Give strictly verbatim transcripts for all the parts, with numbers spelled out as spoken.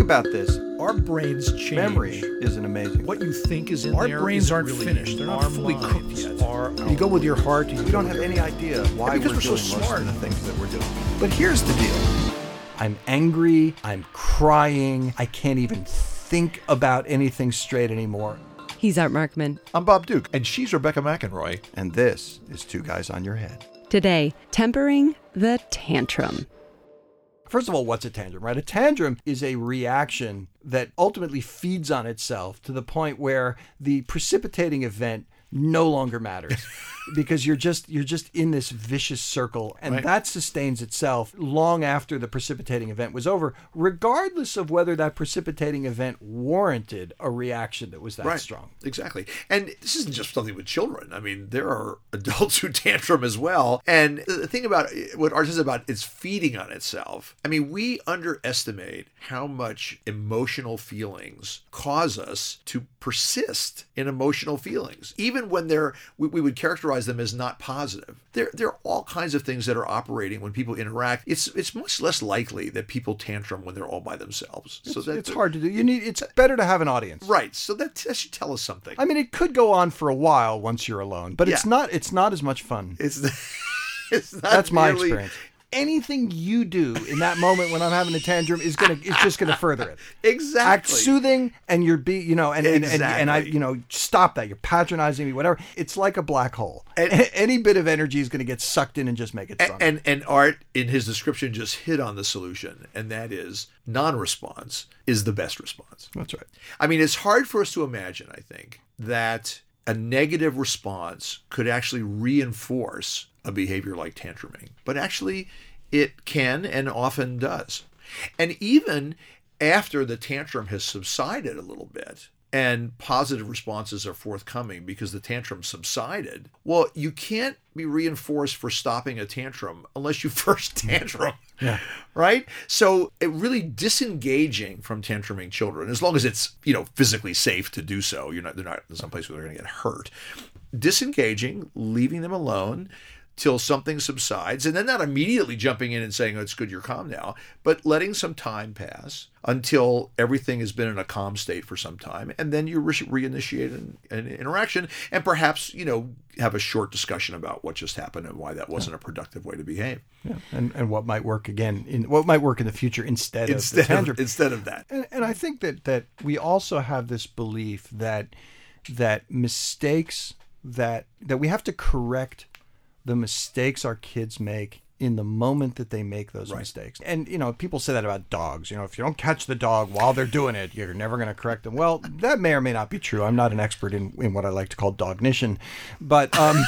about this. Our brains change. Memory isn't amazing. What you think is in Our there brains isn't aren't really finished. They're not our fully minds cooked yet. Are you go with your heart. You We don't have any idea why because we're, we're so doing most smart. of the things that we're doing. But here's the deal. I'm angry. I'm crying. I can't even think about anything straight anymore. He's Art Markman. I'm Bob Duke, and she's Rebecca McEnroy. And this is Two Guys on Your Head. Today, tempering the tantrum. First of all, what's a tantrum, right? A tantrum is a reaction that ultimately feeds on itself to the point where the precipitating event no longer matters because you're just you're just in this vicious circle, and Right. that sustains itself long after the precipitating event was over, regardless of whether that precipitating event warranted a reaction that was that Right. strong. Exactly. And this isn't just something with children. I mean, there are adults who tantrum as well. And the thing about what art is about is feeding on itself. I mean, we underestimate how much emotional feelings cause us to persist in emotional feelings, even when they're we, we would characterize them as not positive. There, there are all kinds of things that are operating when people interact. It's it's much less likely that people tantrum when they're all by themselves. So It's, that it's hard to do. You need. It's better to have an audience. Right. So that, that should tell us something. I mean, it could go on for a while once you're alone, but it's Yeah. not. It's not as much fun. It's it's not That's my nearly- experience. Anything you do in that moment when I'm having a tantrum is gonna it's just gonna further it. Exactly. Act soothing, and you're be you know and and, and, and I Exactly. you know stop that. You're patronizing me, whatever. It's like a black hole. And- Any bit of energy is gonna get sucked in and just make it And, stronger. and and Art in his description just hit on the solution, and that is non-response is the best response. That's right. I mean, it's hard for us to imagine, I think, that a negative response could actually reinforce a behavior like tantruming. But actually, it can and often does. And even after the tantrum has subsided a little bit and positive responses are forthcoming because the tantrum subsided, well, you can't be reinforced for stopping a tantrum unless you first tantrum. Yeah. Right? So it really disengaging from tantruming children, as long as it's, you know, physically safe to do so. You're not, they're not in some place where they're going to get hurt. Disengaging, leaving them alone till something subsides, and then not immediately jumping in and saying, oh, it's good, you're calm now, but letting some time pass until everything has been in a calm state for some time, and then you re- reinitiate an, an interaction, and perhaps, you know, have a short discussion about what just happened and why that wasn't a productive way to behave. Yeah. And and what might work again in what might work in the future instead, Instead of the tantrum. of, instead of that. And, and I think that, that we also have this belief that that mistakes that that we have to correct the mistakes our kids make in the moment that they make those Right. mistakes. And, you know, people say that about dogs. You know, if you don't catch the dog while they're doing it, you're never going to correct them. Well, that may or may not be true. I'm not an expert in, in what I like to call dognition. But, um,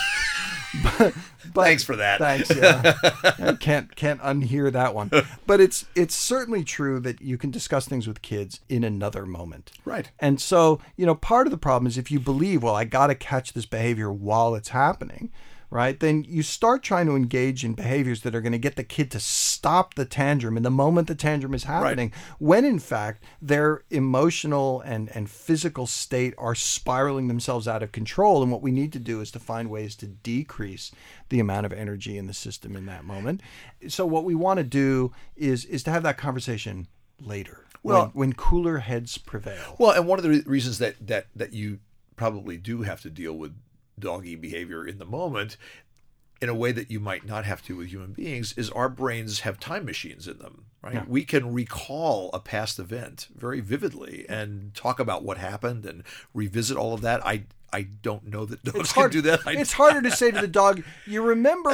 but, but Thanks for that. Thanks. Yeah. I can't can't unhear that one. But it's it's certainly true that you can discuss things with kids in another moment. Right. And so, you know, part of the problem is if you believe, well, I got to catch this behavior while it's happening, right? Then you start trying to engage in behaviors that are going to get the kid to stop the tantrum in the moment the tantrum is happening, when in fact their emotional and, and physical state are spiraling themselves out of control. And what we need to do is to find ways to decrease the amount of energy in the system in that moment. So what we want to do is is to have that conversation later, Well- when, when cooler heads prevail. Well, and one of the re- reasons that, that, that you probably do have to deal with doggy behavior in the moment in a way that you might not have to with human beings is our brains have time machines in them, right? Yeah. We can recall a past event very vividly and talk about what happened and revisit all of that. I I don't know that dogs It's can hard do that. I, It's harder to say to the dog, you remember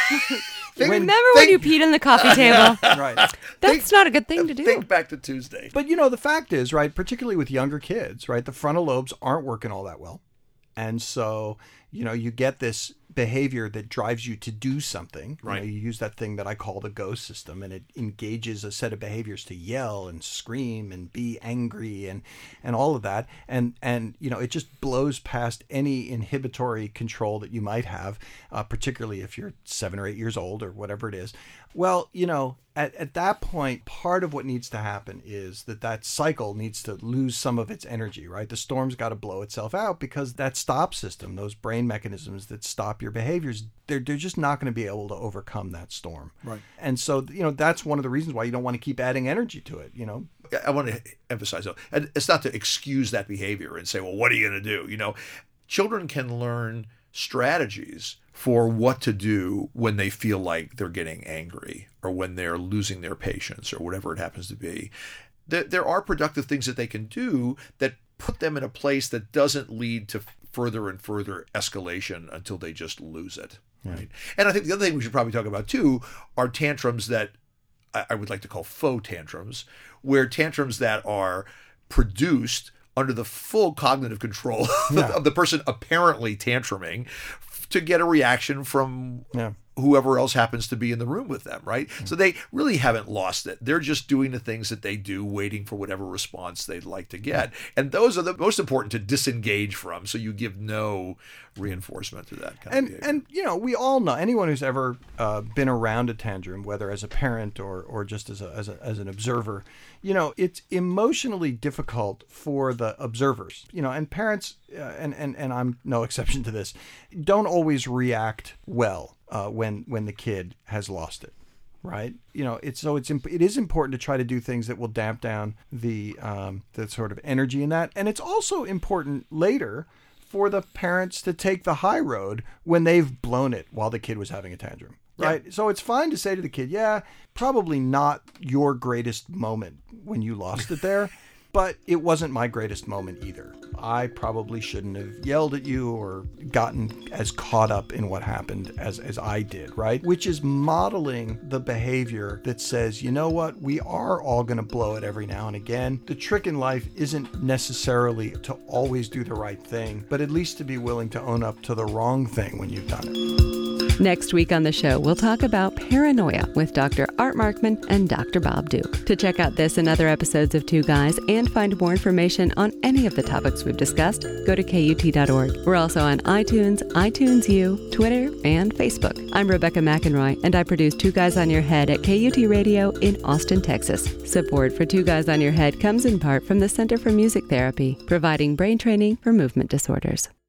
when, Remember when you peed on the coffee table? right. That's not a good thing to do. Think back to Tuesday. But you know, the fact is, right, particularly with younger kids, right, the frontal lobes aren't working all that well. And so, you know, you get this behavior that drives you to do something. You know, Right. you use that thing that I call the go system, and it engages a set of behaviors to yell and scream and be angry and and all of that. And and you know, it just blows past any inhibitory control that you might have, uh, particularly if you're seven or eight years old or whatever it is. Well, you know, at, at that point, part of what needs to happen is that that cycle needs to lose some of its energy, right? The storm's got to blow itself out because that stop system, those brain mechanisms that stop your behaviors, they're, they're just not going to be able to overcome that storm. Right. And so, you know, that's one of the reasons why you don't want to keep adding energy to it, you know. I want to emphasize though, and it's not to excuse that behavior and say, well, what are you going to do? You know, children can learn strategies for what to do when they feel like they're getting angry or when they're losing their patience or whatever it happens to be. There, there are productive things that they can do that put them in a place that doesn't lead to further and further escalation until they just lose it. Right. And I think the other thing we should probably talk about too are tantrums that I, I would like to call faux tantrums, where tantrums that are produced under the full cognitive control Yeah. of the person apparently tantruming to get a reaction from Yeah. whoever else happens to be in the room with them, right? Mm-hmm. So they really haven't lost it. They're just doing the things that they do, waiting for whatever response they'd like to get. And those are the most important to disengage from, so you give no reinforcement to that kind And, of behavior. and you know, we all know, anyone who's ever uh, been around a tantrum, whether as a parent or, or just as, a, as, a, as an observer, you know, it's emotionally difficult for the observers, you know, and parents, uh, and, and, and I'm no exception to this, don't always react well uh, when, when the kid has lost it. Right. You know, it's so it's imp- it is important to try to do things that will damp down the um, the sort of energy in that. And it's also important later for the parents to take the high road when they've blown it while the kid was having a tantrum. Right. Yeah. So it's fine to say to the kid, yeah, probably not your greatest moment when you lost it there, but it wasn't my greatest moment either. I probably shouldn't have yelled at you or gotten as caught up in what happened as, as I did, right? Which is modeling the behavior that says, you know what, we are all going to blow it every now and again. The trick in life isn't necessarily to always do the right thing, but at least to be willing to own up to the wrong thing when you've done it. Next week on the show, we'll talk about paranoia with Doctor Art Markman and Doctor Bob Duke. To check out this and other episodes of Two Guys and find more information on any of the topics we've discussed, go to K U T dot org. We're also on iTunes, iTunes U, Twitter, and Facebook. I'm Rebecca McEnroy, and I produce Two Guys on Your Head at K U T Radio in Austin, Texas. Support for Two Guys on Your Head comes in part from the Center for Music Therapy, providing brain training for movement disorders.